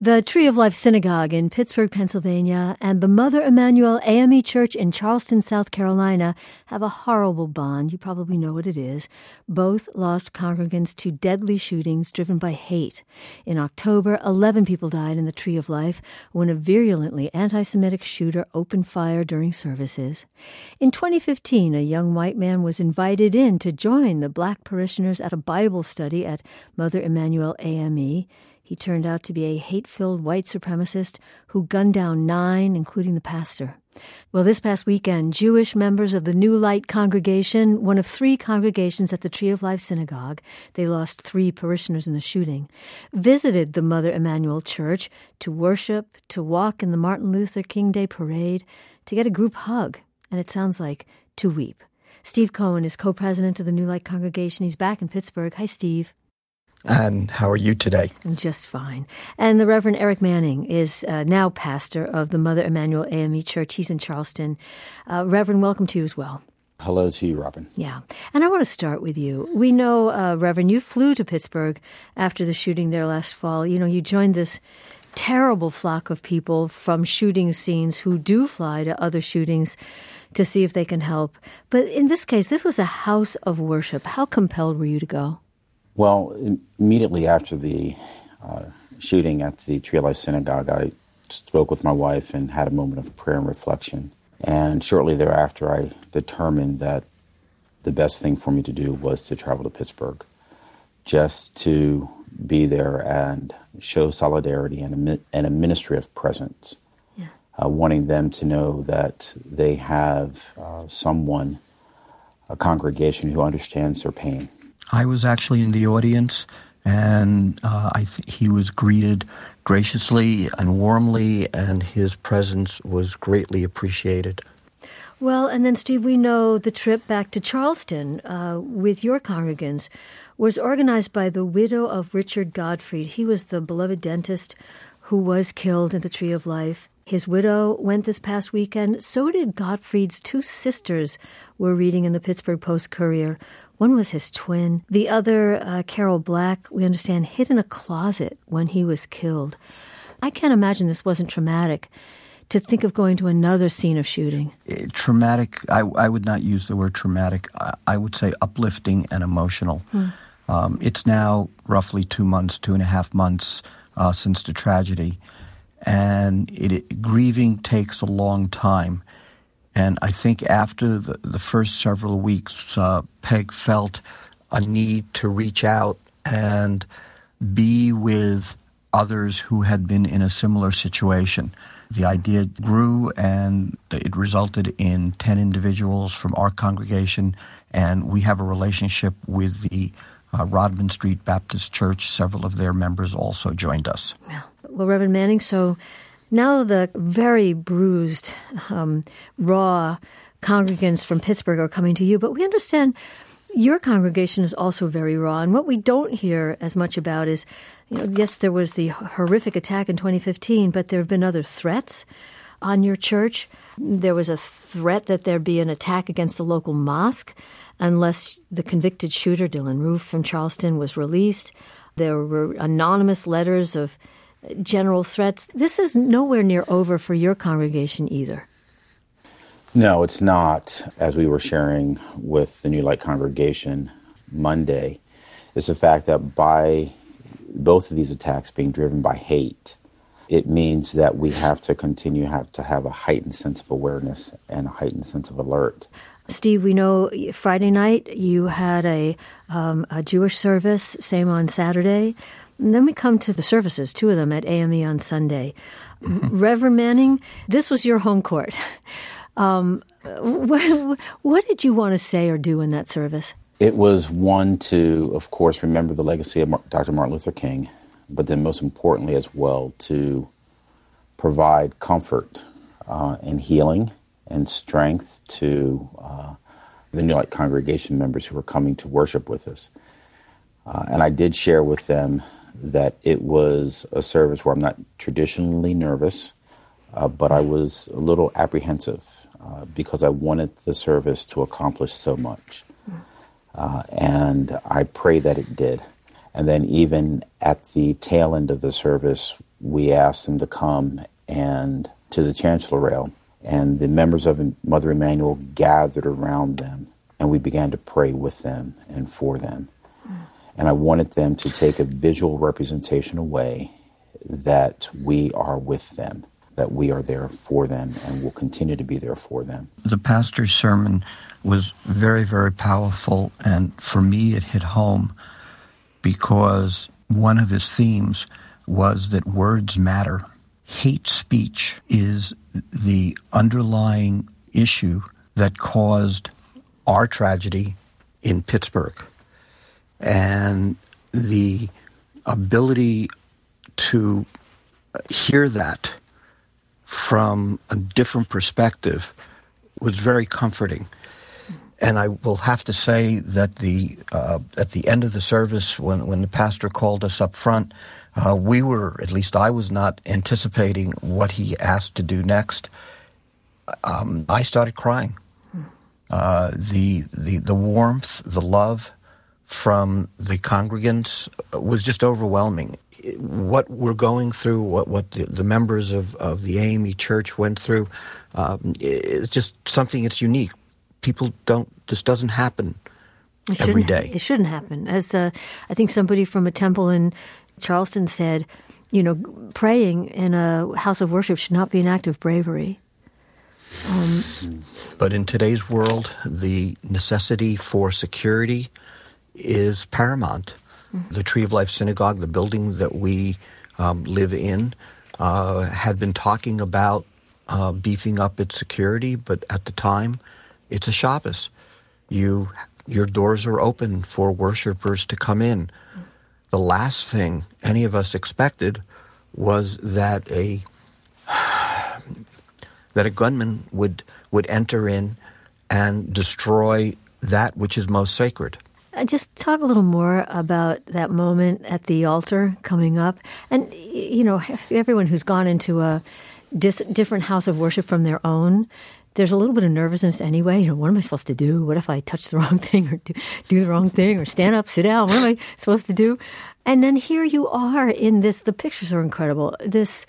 The Tree of Life Synagogue in Pittsburgh, Pennsylvania, and the Mother Emanuel AME Church in Charleston, South Carolina, have a horrible bond. You probably know what it is. Both lost congregants to deadly shootings driven by hate. In October, 11 people died in the Tree of Life when a virulently anti-Semitic shooter opened fire during services. In 2015, a young white man was invited in to join the black parishioners at a Bible study at Mother Emanuel AME. He turned out to be a hate-filled white supremacist who gunned down 9, including the pastor. Well, this past weekend, Jewish members of the New Light congregation, one of 3 congregations at the Tree of Life Synagogue, they lost 3 parishioners in the shooting, visited the Mother Emanuel Church to worship, to walk in the Martin Luther King Day parade, to get a group hug, and it sounds like to weep. Steve Cohen is co-president of the New Light congregation. He's back in Pittsburgh. Hi, Steve. And how are you today? I'm just fine. And the Reverend Eric Manning is now pastor of the Mother Emanuel AME Church. He's in Charleston. Reverend, welcome to you as well. Hello to you, Robin. Yeah. And I want to start with you. We know, Reverend, you flew to Pittsburgh after the shooting there last fall. You know, you joined this terrible flock of people from shooting scenes who do fly to other shootings to see if they can help. But in this case, this was a house of worship. How compelled were you to go? Well, immediately after the shooting at the Tree of Life Synagogue, I spoke with my wife and had a moment of prayer and reflection. And shortly thereafter, I determined that the best thing for me to do was to travel to Pittsburgh, just to be there and show solidarity and a ministry of presence, wanting them to know that they have someone, a congregation who understands their pain. I was actually in the audience, and he was greeted graciously and warmly, and his presence was greatly appreciated. Well, and then, Steve, we know the trip back to Charleston with your congregants was organized by the widow of Richard Gottfried. He was the beloved dentist who was killed in the Tree of Life. His widow went this past weekend. So did Gottfried's 2 sisters, we're reading in the Pittsburgh Post-Courier. One was his twin. The other, Carol Black, we understand, hid in a closet when he was killed. I can't imagine this wasn't traumatic to think of going to another scene of shooting. Traumatic, I would not use the word traumatic. I would say uplifting and emotional. It's now roughly 2.5 months since the tragedy. And grieving takes a long time. And I think after the first several weeks, Peg felt a need to reach out and be with others who had been in a similar situation. The idea grew, and it resulted in 10 individuals from our congregation, and we have a relationship with the Rodman Street Baptist Church. Several of their members also joined us. Well, Reverend Manning, so now the very bruised, raw congregants from Pittsburgh are coming to you, but we understand your congregation is also very raw. And what we don't hear as much about is, yes, there was the horrific attack in 2015, but there have been other threats on your church. There was a threat that there'd be an attack against the local mosque unless the convicted shooter, Dylan Roof from Charleston, was released. There were anonymous letters of general threats. This is nowhere near over for your congregation either. No, it's not. As we were sharing with the New Light congregation Monday, is the fact that by both of these attacks being driven by hate, it means that we have to continue to have a heightened sense of awareness and a heightened sense of alert. Steve, we know Friday night you had a Jewish service, same on Saturday. And then we come to the services, 2 of them at AME on Sunday. Reverend Manning, this was your home court. What did you want to say or do in that service? It was one to, of course, remember the legacy of Dr. Martin Luther King, but then most importantly as well to provide comfort and healing and strength to the New Light congregation members who were coming to worship with us. And I did share with them that it was a service where I'm not traditionally nervous, but I was a little apprehensive because I wanted the service to accomplish so much. And I pray that it did. And then even at the tail end of the service, we asked them to come and to the chancellor rail, and the members of Mother Emanuel gathered around them, and we began to pray with them and for them. And I wanted them to take a visual representation away that we are with them, that we are there for them, and will continue to be there for them. The pastor's sermon was very, very powerful, and for me it hit home because one of his themes was that words matter. Hate speech is the underlying issue that caused our tragedy in Pittsburgh. And the ability to hear that from a different perspective was very comforting. And I will have to say that at the end of the service, when the pastor called us up front, we were, at least I was not anticipating what he asked to do next. I started crying. The warmth, the love from the congregants was just overwhelming. What we're going through, what the members of the AME Church went through, is just something that's unique. People this doesn't happen every day. It shouldn't happen. As I think somebody from a temple in Charleston said, praying in a house of worship should not be an act of bravery. But in today's world, the necessity for security is paramount. Mm-hmm. The Tree of Life Synagogue, the building that we live in, had been talking about beefing up its security, but at the time, it's a Shabbos. Your doors are open for worshipers to come in. Mm-hmm. The last thing any of us expected was that a gunman would enter in and destroy that which is most sacred. Just talk a little more about that moment at the altar coming up. And, everyone who's gone into a different house of worship from their own, there's a little bit of nervousness anyway. What am I supposed to do? What if I touch the wrong thing or do the wrong thing or stand up, sit down? What am I supposed to do? And then here you are in this, the pictures are incredible, this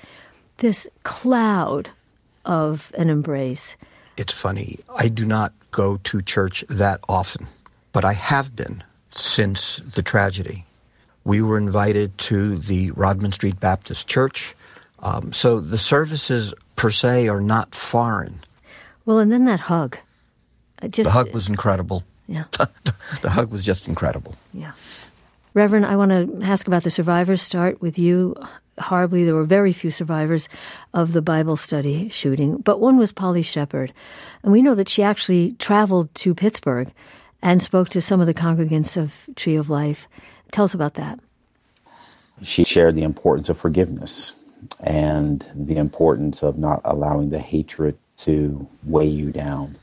cloud of an embrace. It's funny. I do not go to church that often, but I have been since the tragedy. We were invited to the Rodman Street Baptist Church, so the services per se are not foreign. Well, and then that hug. The hug was incredible. Yeah. The hug was just incredible. Yeah. Reverend, I want to ask about the survivors. Start with you. Horribly, there were very few survivors of the Bible study shooting, but one was Polly Shepard. And we know that she actually traveled to Pittsburgh and spoke to some of the congregants of Tree of Life. Tell us about that. She shared the importance of forgiveness and the importance of not allowing the hatred to weigh you down.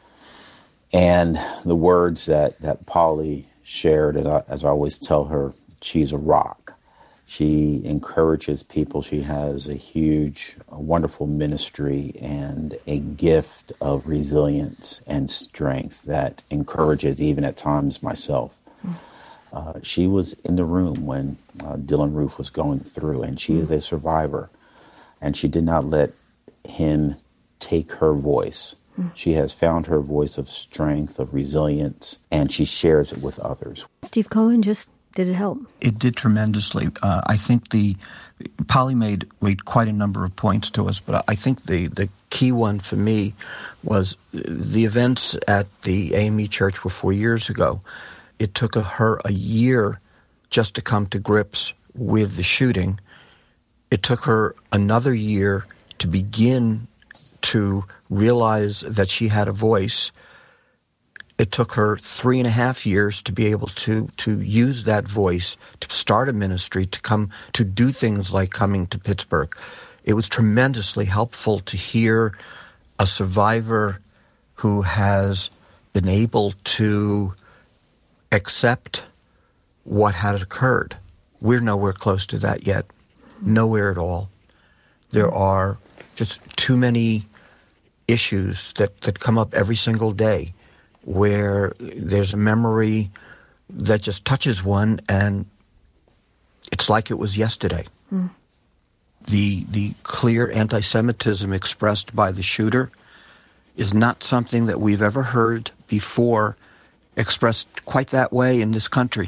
And the words that Polly shared, and as I always tell her, she's a rock. She encourages people. She has a wonderful ministry and a gift of resilience and strength that encourages even at times myself. She was in the room when Dylann Roof was going through, and she is a survivor. And she did not let him take her voice. She has found her voice of strength, of resilience, and she shares it with others. Steve Cohen, did it help? It did tremendously. I think Polly made quite a number of points to us, but I think the key one for me was the events at the AME Church were 4 years ago. It took her a year just to come to grips with the shooting. It took her another year to begin to realize that she had a voice. It took her 3.5 years to be able to use that voice, to start a ministry, to come to do things like coming to Pittsburgh. It was tremendously helpful to hear a survivor who has been able to accept what had occurred. We're nowhere close to that yet. Nowhere at all. There are just too many issues that come up every single day where there's a memory that just touches one and it's like it was yesterday. the clear anti-Semitism expressed by the shooter is not something that we've ever heard before expressed quite that way in this country.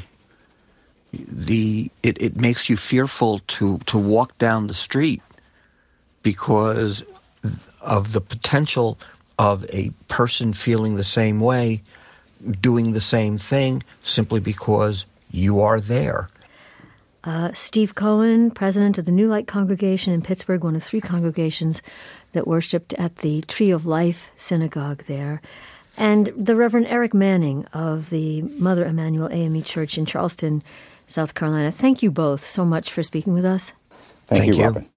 It makes you fearful to walk down the street because of the potential of a person feeling the same way, doing the same thing, simply because you are there. Steve Cohen, president of the New Light Congregation in Pittsburgh, one of 3 congregations that worshipped at the Tree of Life Synagogue there. And the Reverend Eric Manning of the Mother Emanuel AME Church in Charleston, South Carolina. Thank you both so much for speaking with us. Thank you, Robin.